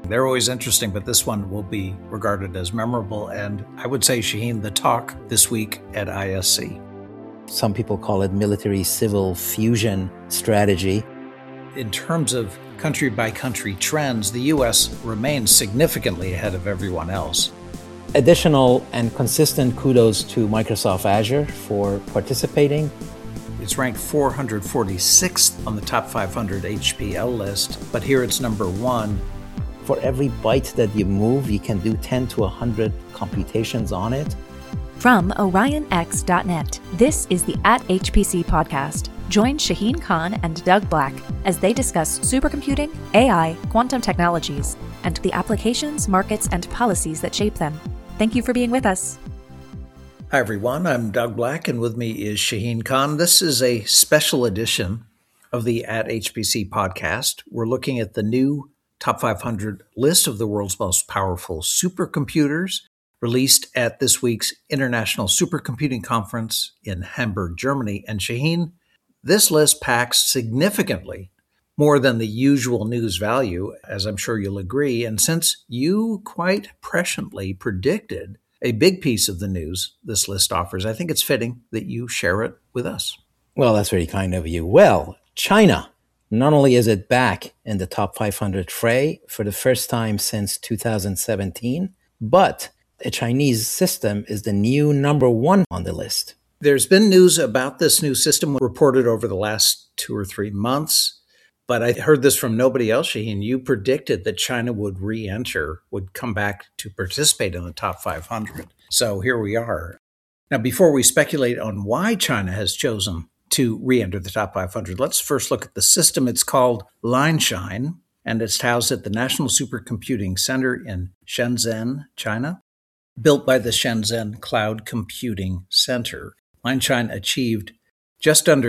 They're always interesting, but this one will be regarded as memorable. And I would say, Shaheen, the talk this week at ISC. Some people call it military-civil fusion strategy. In terms of country-by-country trends, the U.S. remains significantly ahead of everyone else. Additional and consistent kudos to Microsoft Azure for participating. It's ranked 446th on the top 500 HPL list, but here it's number 1. For every byte that you move, you can do 10 to 100 computations on it. From OrionX.net, this is the @HPC podcast. Join Shaheen Khan and Doug Black as they discuss supercomputing, AI, quantum technologies, and the applications, markets, and policies that shape them. Thank you for being with us. Hi, everyone. I'm Doug Black, and with me is Shaheen Khan. This is a special edition of the @HPC podcast. We're looking at the new Top 500 list of the world's most powerful supercomputers, released at this week's International Supercomputing Conference in Hamburg, Germany. And Shaheen, this list packs significantly more than the usual news value, as I'm sure you'll agree. And since you quite presciently predicted a big piece of the news this list offers, I think it's fitting that you share it with us. Well, that's very kind of you. Well, China. Not only is it back in the top 500 fray for the first time since 2017, but a Chinese system is the new number 1 on the list. There's been news about this new system reported over the last 2 or 3 months, but I heard this from nobody else, Shaheen. You predicted that China would re-enter, would come back to participate in the top 500. So here we are. Now, before we speculate on why China has chosen to re-enter the top 500, let's first look at the system. It's called Lianshine, and it's housed at the National Supercomputing Center in Shenzhen, China, built by the Shenzhen Cloud Computing Center. Lianshine achieved just under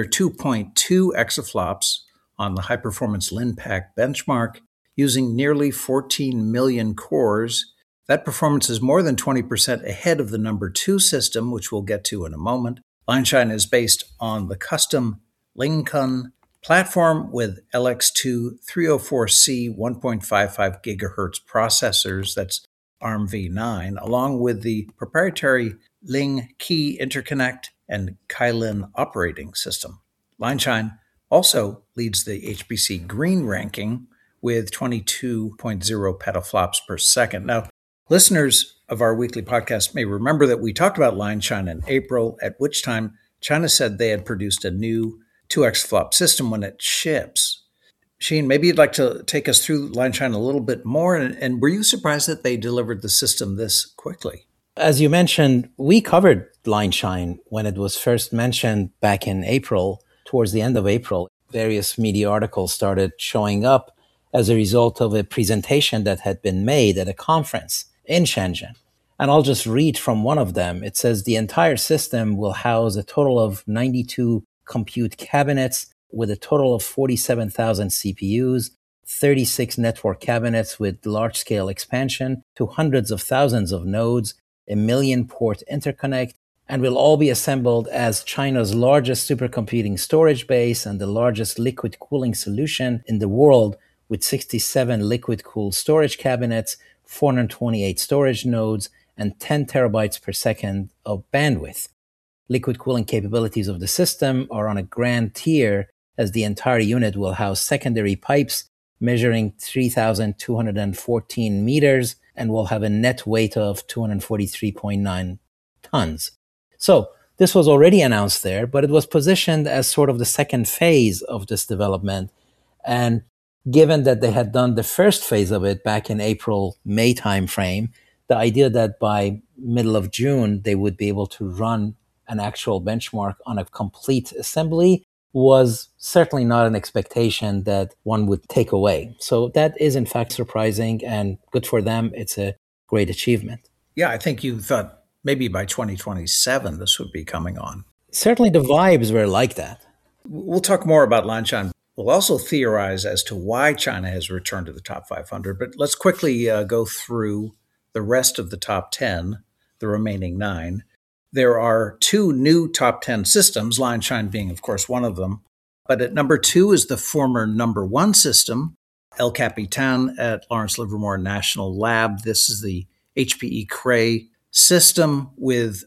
2.2 exaflops on the high-performance LINPACK benchmark using nearly 14 million cores. That performance is more than 20% ahead of the number 2 system, which we'll get to in a moment. Lianshine is based on the custom Lincoln platform with LX2 304C 1.55 gigahertz processors, that's ARMv9, along with the proprietary Ling Key interconnect and Kylin operating system. Lianshine also leads the HPC Green ranking with 22.0 petaflops per second. Now, listeners of our weekly podcast may remember that we talked about Lianshine in April, at which time China said they had produced a new 2 exaflop system when it ships. Shaheen, maybe you'd like to take us through Lianshine a little bit more, and were you surprised that they delivered the system this quickly? As you mentioned, we covered Lianshine when it was first mentioned back in April. Towards the end of April, various media articles started showing up as a result of a presentation that had been made at a conference in Shenzhen. And I'll just read from one of them. It says the entire system will house a total of 92 compute cabinets with a total of 47,000 CPUs, 36 network cabinets with large-scale expansion to hundreds of thousands of nodes, a 1 million port interconnect, and will all be assembled as China's largest supercomputing storage base and the largest liquid cooling solution in the world, with 67 liquid-cooled storage cabinets, 428 storage nodes, and 10 terabytes per second of bandwidth. Liquid cooling capabilities of the system are on a grand tier, as the entire unit will house secondary pipes measuring 3,214 meters and will have a net weight of 243.9 tons. So this was already announced there, but it was positioned as sort of the second phase of this development. And given that they had done the first phase of it back in April-May timeframe, the idea that by middle of June they would be able to run an actual benchmark on a complete assembly was certainly not an expectation that one would take away. So that is in fact surprising and good for them. It's a great achievement. Yeah, I think you thought maybe by 2027 this would be coming on. Certainly the vibes were like that. We'll talk more about Lianshine. We'll also theorize as to why China has returned to the top 500, but let's quickly go through the rest of the top 10, the remaining 9. There are 2 new top 10 systems, Lianshine being, of course, one of them. But at number 2 is the former number 1 system, El Capitan at Lawrence Livermore National Lab. This is the HPE Cray system with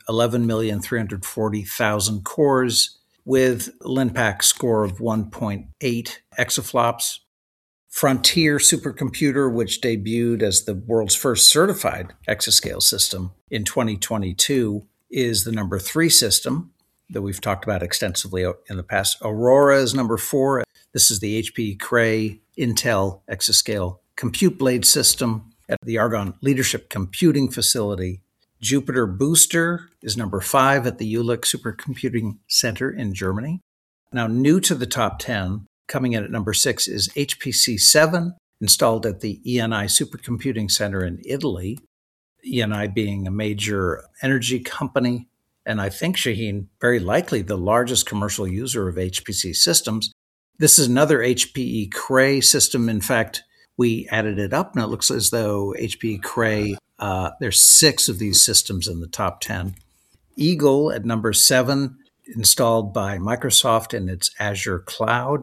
11,340,000 cores with LINPACK score of 1.8 exaflops. Frontier supercomputer, which debuted as the world's first certified exascale system in 2022, is the number 3 system that we've talked about extensively in the past. Aurora is number 4. This is the HPE Cray Intel exascale compute blade system at the Argonne Leadership Computing Facility. Jupiter Booster is number 5 at the Jülich Supercomputing Center in Germany. Now, new to the top 10, coming in at number 6 is HPC 7, installed at the ENI Supercomputing Center in Italy. ENI being a major energy company, and I think, Shaheen, very likely the largest commercial user of HPC systems. This is another HPE Cray system. In fact, we added it up, and it looks as though HPE Cray, there's 6 of these systems in the top 10. Eagle at number 7, installed by Microsoft in its Azure cloud.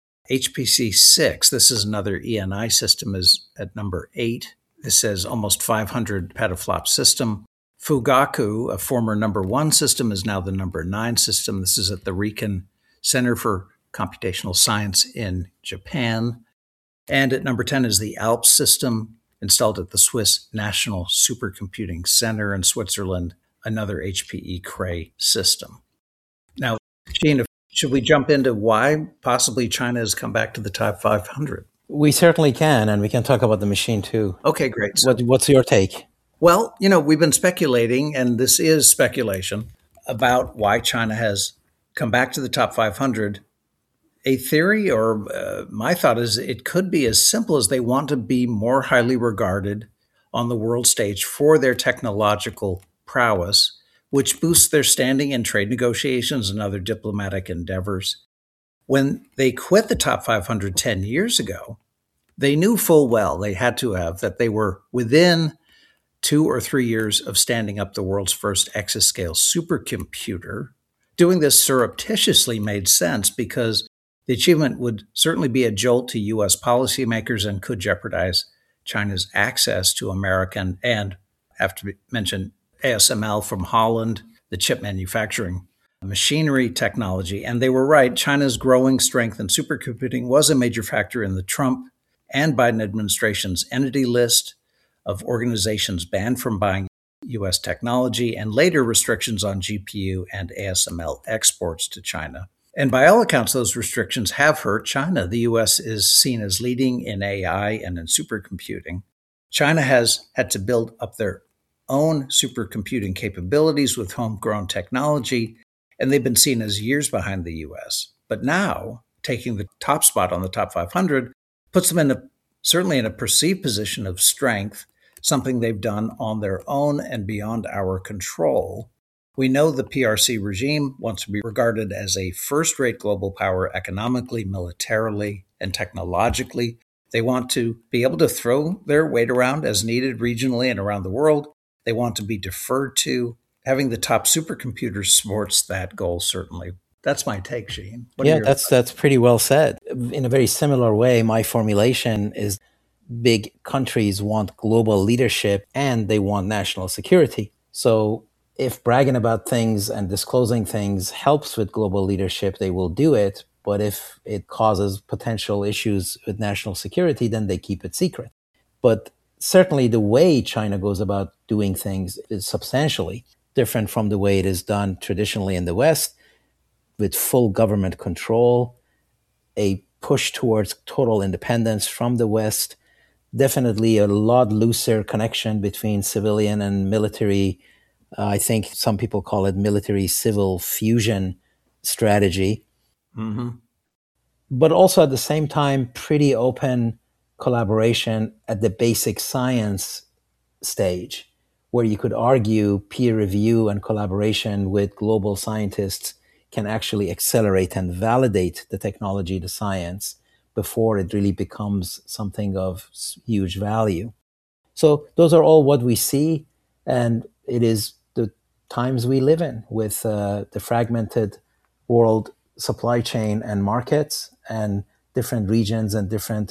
HPC 6, this is another ENI system, is at number 8. This says almost 500 petaflop system. Fugaku, a former number 1 system, is now the number 9 system. This is at the Riken Center for Computational Science in Japan. And at number 10 is the ALPS system, installed at the Swiss National Supercomputing Center in Switzerland, another HPE Cray system. Now, Shaheen, should we jump into why possibly China has come back to the top 500? We certainly can, and we can talk about the machine too. Okay, great. What's your take? Well, we've been speculating, and this is speculation, about why China has come back to the top 500. A theory, or my thought is, it could be as simple as they want to be more highly regarded on the world stage for their technological prowess, which boosts their standing in trade negotiations and other diplomatic endeavors. When they quit the top 500 10 years ago, they knew full well they had to have that they were within 2 or 3 years of standing up the world's first exascale supercomputer. Doing this surreptitiously made sense because the achievement would certainly be a jolt to U.S. policymakers and could jeopardize China's access to American and, I have to mention, ASML from Holland, the chip manufacturing machinery technology. And they were right. China's growing strength in supercomputing was a major factor in the Trump and Biden administration's entity list of organizations banned from buying U.S. technology, and later restrictions on GPU and ASML exports to China. And by all accounts, those restrictions have hurt China. The U.S. is seen as leading in AI and in supercomputing. China has had to build up their own supercomputing capabilities with homegrown technology, and they've been seen as years behind the U.S. But now, taking the top spot on the top 500 puts them certainly in a perceived position of strength, something they've done on their own and beyond our control. We know the PRC regime wants to be regarded as a first-rate global power economically, militarily, and technologically. They want to be able to throw their weight around as needed regionally and around the world. They want to be deferred to. Having the top supercomputer supports that goal, certainly. That's my take, Shaheen. That's pretty well said. In a very similar way, my formulation is big countries want global leadership and they want national security. So if bragging about things and disclosing things helps with global leadership, they will do it. But if it causes potential issues with national security, then they keep it secret. But certainly the way China goes about doing things is substantially different from the way it is done traditionally in the West, with full government control, a push towards total independence from the West, definitely a lot looser connection between civilian and military. I think some people call it military-civil fusion strategy. Mm-hmm. But also at the same time, pretty open collaboration at the basic science stage, where you could argue peer review and collaboration with global scientists can actually accelerate and validate the technology, the science, before it really becomes something of huge value. So those are all what we see, and it is the times we live in with the fragmented world supply chain and markets and different regions and different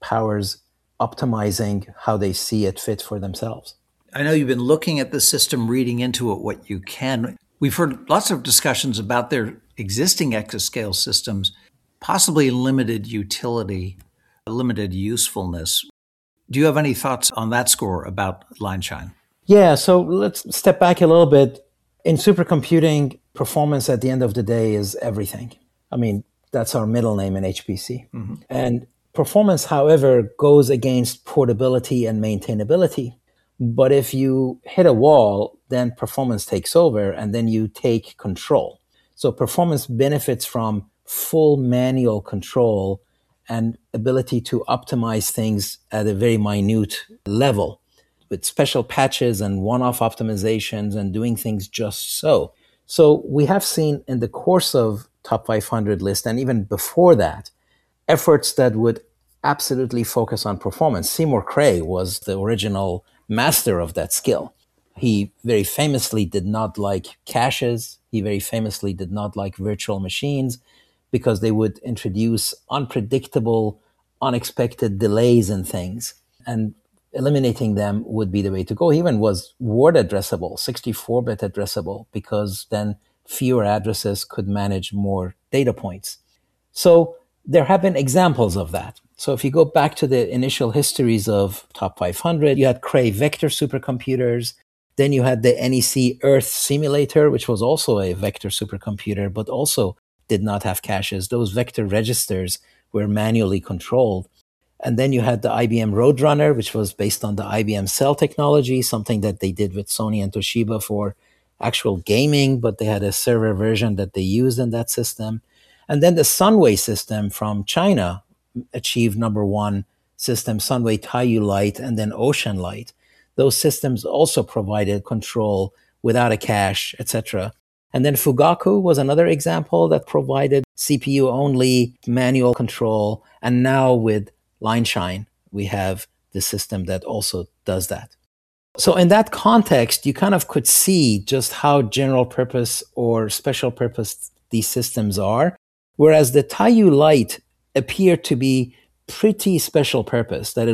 powers optimizing how they see it fit for themselves. I know you've been looking at the system, reading into it what you can. We've heard lots of discussions about their existing exascale systems, possibly limited utility, limited usefulness. Do you have any thoughts on that score about Lineshine? Yeah, so let's step back a little bit. In supercomputing, performance at the end of the day is everything. I mean, that's our middle name in HPC. Mm-hmm. And performance, however, goes against portability and maintainability. But if you hit a wall, then performance takes over and then you take control. So performance benefits from full manual control and ability to optimize things at a very minute level with special patches and one-off optimizations and doing things just so. So we have seen in the course of Top 500 list and even before that, efforts that would absolutely focus on performance. Seymour Cray was the original master of that skill. He very famously did not like caches. He very famously did not like virtual machines because they would introduce unpredictable, unexpected delays in things. And eliminating them would be the way to go. He even was word addressable, 64-bit addressable, because then fewer addresses could manage more data points. So there have been examples of that. So if you go back to the initial histories of Top 500, you had Cray vector supercomputers. Then you had the NEC Earth simulator, which was also a vector supercomputer, but also did not have caches. Those vector registers were manually controlled. And then you had the IBM Roadrunner, which was based on the IBM Cell technology, something that they did with Sony and Toshiba for actual gaming, but they had a server version that they used in that system. And then the Sunway system from China achieved number one system, Sunway Taiyu Lite and then Ocean Light. Those systems also provided control without a cache, etc. And then Fugaku was another example that provided CPU-only manual control. And now with Lineshine, we have the system that also does that. So in that context, you kind of could see just how general purpose or special purpose these systems are. Whereas the Taiyu Lite appeared to be pretty special purpose, that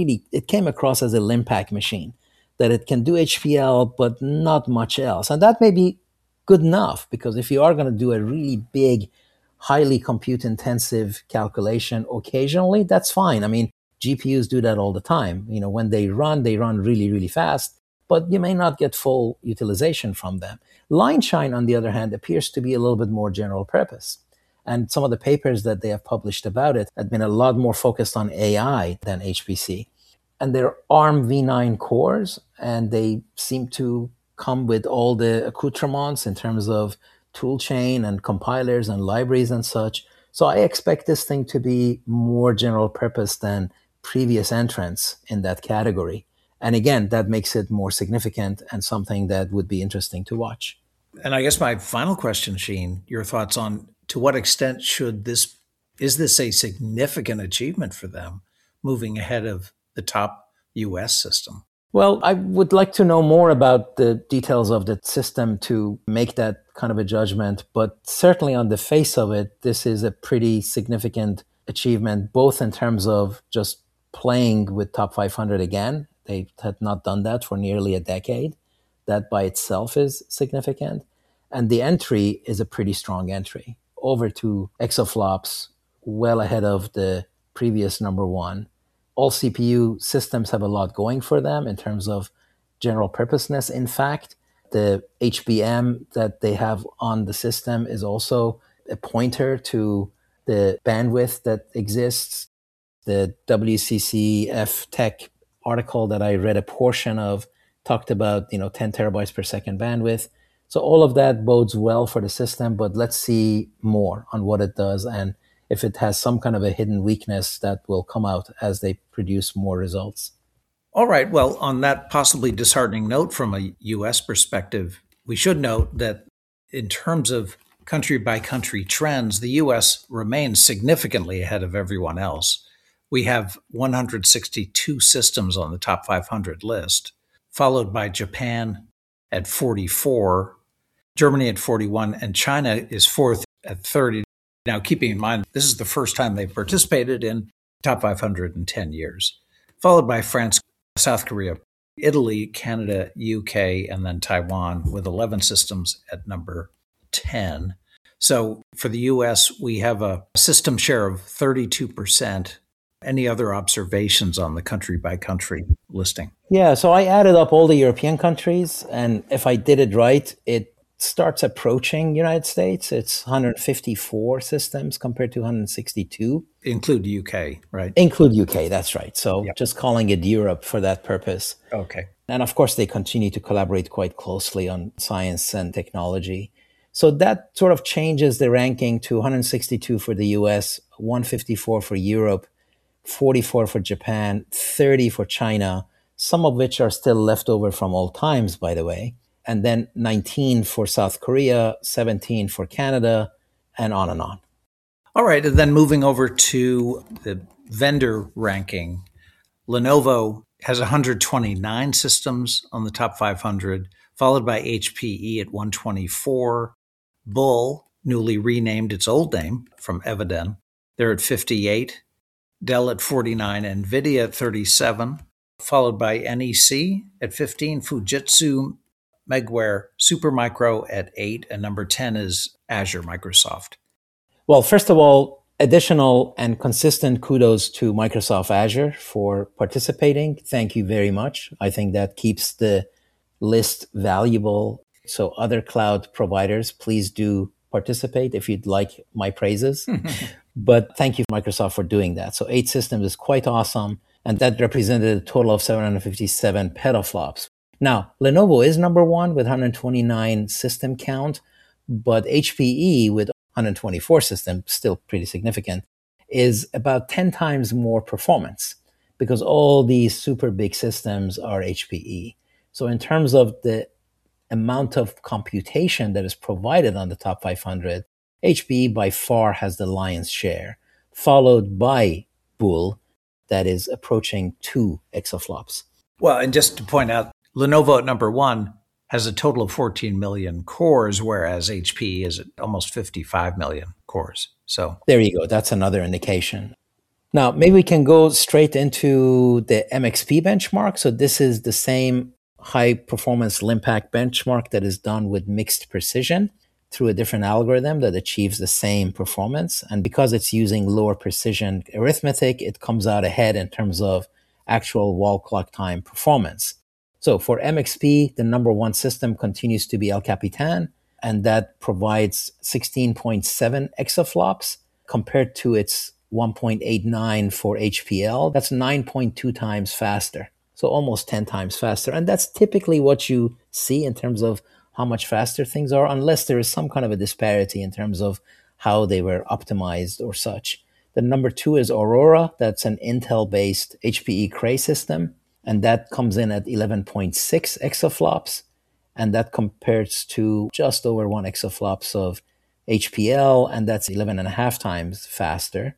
it came across as a Limpack machine, that it can do HPL, but not much else. And that may be good enough, because if you are going to do a really big, highly compute intensive calculation occasionally, that's fine. I mean, GPUs do that all the time. You know, when they run really, really fast, but you may not get full utilization from them. Lineshine, on the other hand, appears to be a little bit more general purpose. And some of the papers that they have published about it have been a lot more focused on AI than HPC. And they're ARM v9 cores, and they seem to come with all the accoutrements in terms of toolchain and compilers and libraries and such. So I expect this thing to be more general purpose than previous entrants in that category. And again, that makes it more significant and something that would be interesting to watch. And I guess my final question, Shaheen, your thoughts on to what extent is this a significant achievement for them moving ahead of the top US system? Well, I would like to know more about the details of the system to make that kind of a judgment. But certainly on the face of it, this is a pretty significant achievement, both in terms of just playing with Top 500 again. They had not done that for nearly a decade. That by itself is significant. And the entry is a pretty strong entry. Over 2 exaflops, well ahead of the previous number one. All CPU systems have a lot going for them in terms of general purposeness. In fact, the HBM that they have on the system is also a pointer to the bandwidth that exists. The WCCF Tech article that I read a portion of talked about 10 terabytes per second bandwidth. So all of that bodes well for the system, but let's see more on what it does and if it has some kind of a hidden weakness that will come out as they produce more results. All right. Well, on that possibly disheartening note from a U.S. perspective, we should note that in terms of country by country trends, the U.S. remains significantly ahead of everyone else. We have 162 systems on the top 500 list, followed by Japan at 44, Germany at 41, and China is fourth at 30. Now, keeping in mind, this is the first time they've participated in top 500 in 10 years, followed by France, South Korea, Italy, Canada, UK, and then Taiwan with 11 systems at number 10. So for the US, we have a system share of 32%. Any other observations on the country by country listing? Yeah, so I added up all the European countries, and if I did it right, it starts approaching United States. It's 154 systems compared to 162. Include UK, right? Include UK, that's right. So Yep. just calling it Europe for that purpose. Okay. And of course, they continue to collaborate quite closely on science and technology. So that sort of changes the ranking to 162 for the US, 154 for Europe, 44 for Japan, 30 for China, some of which are still left over from old times, by the way, and then 19 for South Korea, 17 for Canada, and on and on. All right. And then moving over to the vendor ranking, Lenovo has 129 systems on the top 500, followed by HPE at 124. Bull, newly renamed its old name from Eviden, they're at 58. Dell at 49, NVIDIA at 37, followed by NEC at 15, Fujitsu, Megware, Supermicro at 8, and number 10 is Azure Microsoft. Well, first of all, additional and consistent kudos to Microsoft Azure for participating. Thank you very much. I think that keeps the list valuable. So other cloud providers, please do participate if you'd like my praises. But thank you, Microsoft, for doing that. So 8 systems is quite awesome. And that represented a total of 757 petaflops. Now, Lenovo is number one with 129 system count, but HPE with 124 systems, still pretty significant, is about 10 times more performance because all these super big systems are HPE. So in terms of the amount of computation that is provided on the top 500, HPE by far has the lion's share, followed by Bull, that is approaching 2 exaflops. Well, and just to point out, Lenovo at number one has a total of 14 million cores, whereas HPE is at almost 55 million cores. So there you go. That's another indication. Now, maybe we can go straight into the MXP benchmark. So this is the same high performance Limpack benchmark that is done with mixed precision through a different algorithm that achieves the same performance. And because it's using lower precision arithmetic, it comes out ahead in terms of actual wall clock time performance. So for MXP, the number one system continues to be El Capitan, and that provides 16.7 exaflops compared to its 1.89 for HPL. That's 9.2 times faster. So almost 10 times faster. And that's typically what you see in terms of how much faster things are, unless there is some kind of a disparity in terms of how they were optimized or such. The number two is Aurora. That's an Intel-based HPE Cray system, and that comes in at 11.6 exaflops, and that compares to just over 1 exaflops of HPL, and that's 11.5 times faster.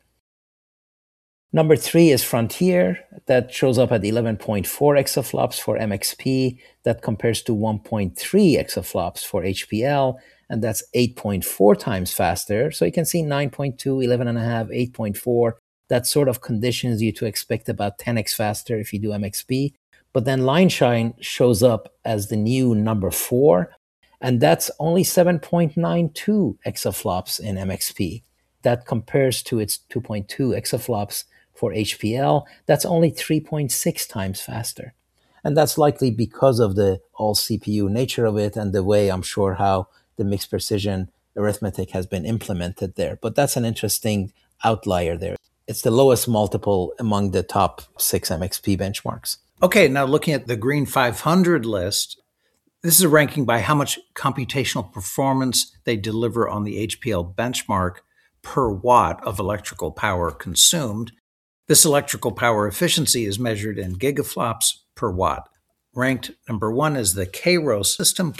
Number three is Frontier. That shows up at 11.4 exaflops for MXP. That compares to 1.3 exaflops for HPL, and that's 8.4 times faster. So you can see 9.2, 11.5, 8.4. That sort of conditions you to expect about 10x faster if you do MXP. But then Lineshine shows up as the new number 4, and that's only 7.92 exaflops in MXP. That compares to its 2.2 exaflops for HPL. That's only 3.6 times faster. And that's likely because of the all CPU nature of it and the way I'm sure how the mixed precision arithmetic has been implemented there. But that's an interesting outlier there. It's the lowest multiple among the top 6 MXP benchmarks. Okay, now looking at the Green 500 list, this is a ranking by how much computational performance they deliver on the HPL benchmark per watt of electrical power consumed. This electrical power efficiency is measured in gigaflops per watt. Ranked number one is the Kairos system,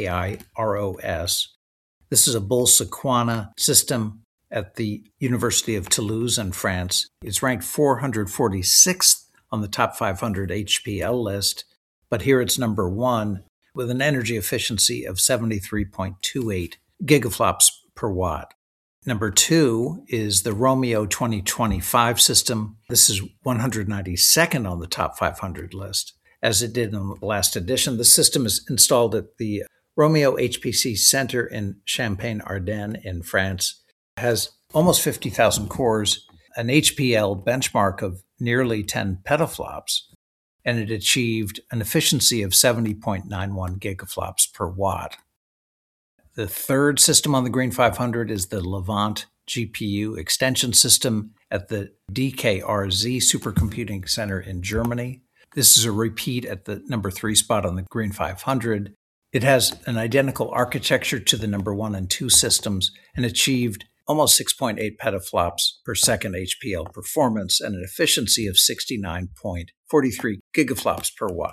Kairos. This is a Bull-Sequana system at the University of Toulouse in France. It's ranked 446th on the top 500 HPL list, but here it's number one with an energy efficiency of 73.28 gigaflops per watt. Number 2 is the Romeo 2025 system. This is 192nd on the top 500 list. As it did in the last edition, the system is installed at the Romeo HPC Center in Champagne-Ardenne in France. It has almost 50,000 cores, an HPL benchmark of nearly 10 petaflops, and it achieved an efficiency of 70.91 gigaflops per watt. The third system on the Green 500 is the Levant GPU extension system at the DKRZ Supercomputing Center in Germany. This is a repeat at the number 3 spot on the Green 500. It has an identical architecture to the number 1 and 2 systems and achieved almost 6.8 petaflops per second HPL performance and an efficiency of 69.43 gigaflops per watt.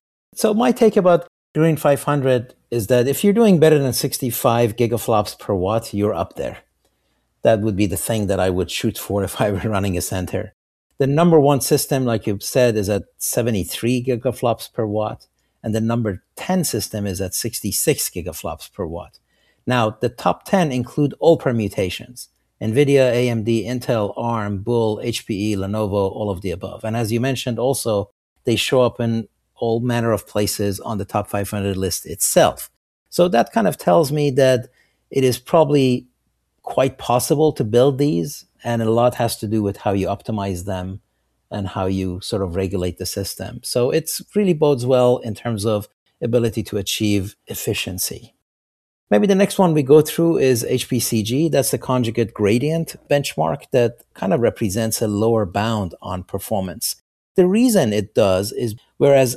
So my take about Green 500 is that if you're doing better than 65 gigaflops per watt, you're up there. That would be the thing that I would shoot for if I were running a center. The number 1 system, like you've said, is at 73 gigaflops per watt, and the number 10 system is at 66 gigaflops per watt. Now, the top 10 include all permutations: NVIDIA, AMD, Intel, ARM, Bull, HPE, Lenovo, all of the above. And as you mentioned also, they show up in all manner of places on the top 500 list itself. So that kind of tells me that it is probably quite possible to build these, and a lot has to do with how you optimize them and how you sort of regulate the system. So it really bodes well in terms of ability to achieve efficiency. Maybe the next one we go through is HPCG. That's the conjugate gradient benchmark that kind of represents a lower bound on performance. The reason it does is whereas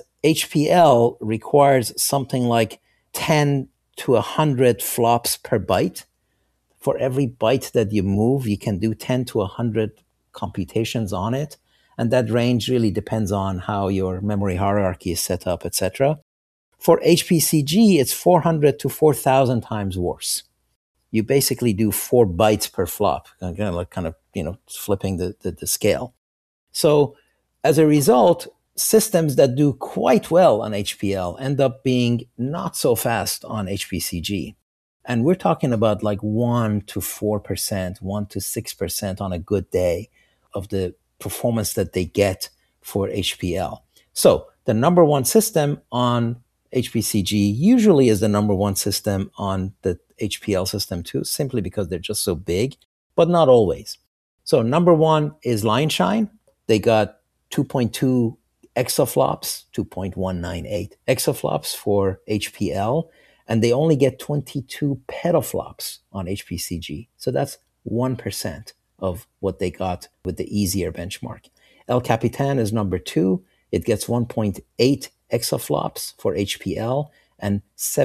HPL requires something like 10 to 100 flops per byte, for every byte that you move, you can do 10 to 100 computations on it. And that range really depends on how your memory hierarchy is set up, etc. For HPCG, it's 400 to 4,000 times worse. You basically do 4 bytes per flop, kind of flipping the scale. So as a result, systems that do quite well on HPL end up being not so fast on HPCG. And we're talking about like 1 to 4%, 1 to 6% on a good day of the performance that they get for HPL. So the number 1 system on HPCG usually is the number 1 system on the HPL system too, simply because they're just so big, but not always. So number 1 is Lineshine. They got 2.2 exaflops, 2.198 exaflops for HPL, and they only get 22 petaflops on HPCG. So that's 1% of what they got with the easier benchmark. El Capitan is number 2. It gets 1.8 exaflops for HPL and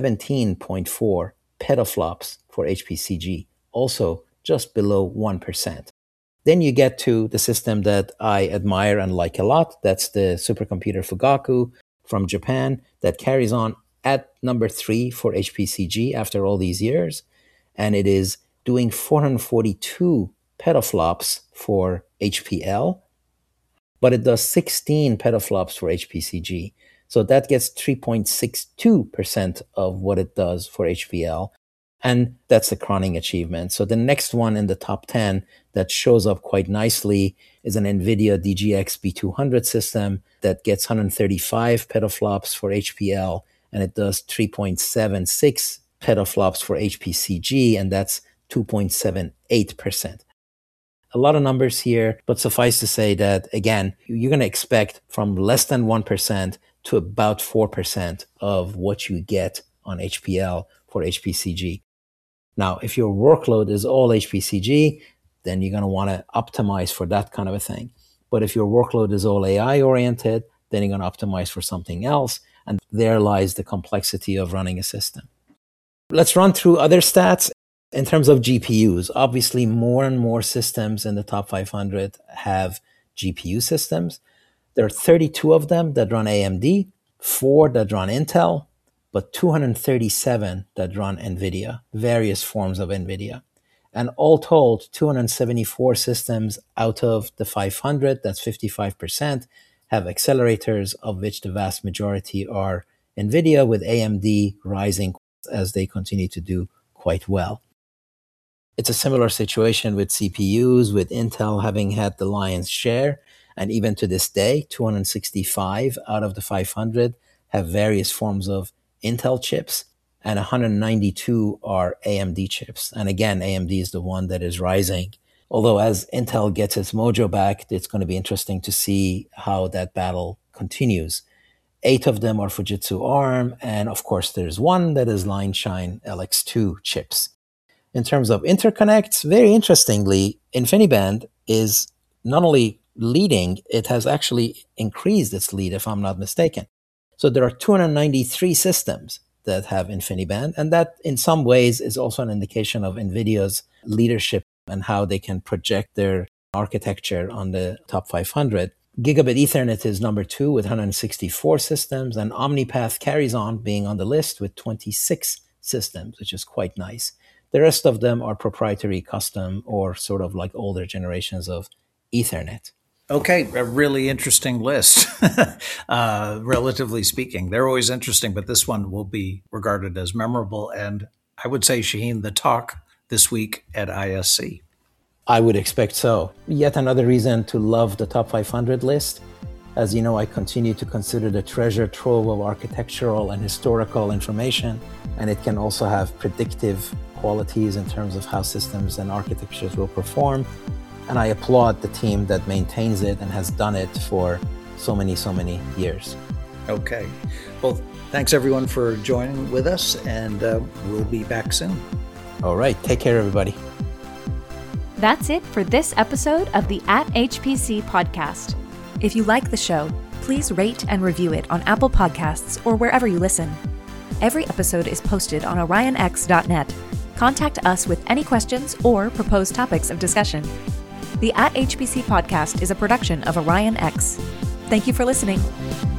17.4 petaflops for HPCG, also just below 1%. Then you get to the system that I admire and like a lot. That's the supercomputer Fugaku from Japan that carries on at number 3 for HPCG after all these years. And it is doing 442 petaflops for HPL, but it does 16 petaflops for HPCG. So that gets 3.62% of what it does for HPL. And that's a crowning achievement. So the next one in the top 10 that shows up quite nicely is an NVIDIA DGX B200 system that gets 135 petaflops for HPL, and it does 3.76 petaflops for HPCG, and that's 2.78%. A lot of numbers here, but suffice to say that, again, you're going to expect from less than 1% to about 4% of what you get on HPL for HPCG. Now, if your workload is all HPCG, then you're going to want to optimize for that kind of a thing. But if your workload is all AI oriented, then you're going to optimize for something else. And there lies the complexity of running a system. Let's run through other stats. In terms of GPUs, obviously more and more systems in the top 500 have GPU systems. There are 32 of them that run AMD, 4 that run Intel, but 237 that run NVIDIA, various forms of NVIDIA. And all told, 274 systems out of the 500, that's 55%, have accelerators, of which the vast majority are NVIDIA, with AMD rising as they continue to do quite well. It's a similar situation with CPUs, with Intel having had the lion's share. And even to this day, 265 out of the 500 have various forms of Intel chips, and 192 are AMD chips. And again, AMD is the one that is rising. Although as Intel gets its mojo back, it's going to be interesting to see how that battle continues. 8 of them are Fujitsu ARM, and of course there's one that is Line Shine LX2 chips. In terms of interconnects, very interestingly, InfiniBand is not only leading, it has actually increased its lead, if I'm not mistaken. So there are 293 systems that have InfiniBand, and that in some ways is also an indication of NVIDIA's leadership and how they can project their architecture on the top 500. Gigabit Ethernet is number 2 with 164 systems, and OmniPath carries on being on the list with 26 systems, which is quite nice. The rest of them are proprietary, custom, or sort of like older generations of Ethernet. Okay, a really interesting list, relatively speaking. They're always interesting, but this one will be regarded as memorable. And I would say, Shaheen, the talk this week at ISC. I would expect so. Yet another reason to love the top 500 list. As you know, I continue to consider the treasure trove of architectural and historical information, and it can also have predictive qualities in terms of how systems and architectures will perform. And I applaud the team that maintains it and has done it for so many years. Okay. Well, thanks everyone for joining with us, and we'll be back soon. All right. Take care, everybody. That's it for this episode of the At HPC podcast. If you like the show, please rate and review it on Apple Podcasts or wherever you listen. Every episode is posted on orionx.net. Contact us with any questions or proposed topics of discussion. The At HPC podcast is a production of OrionX. Thank you for listening.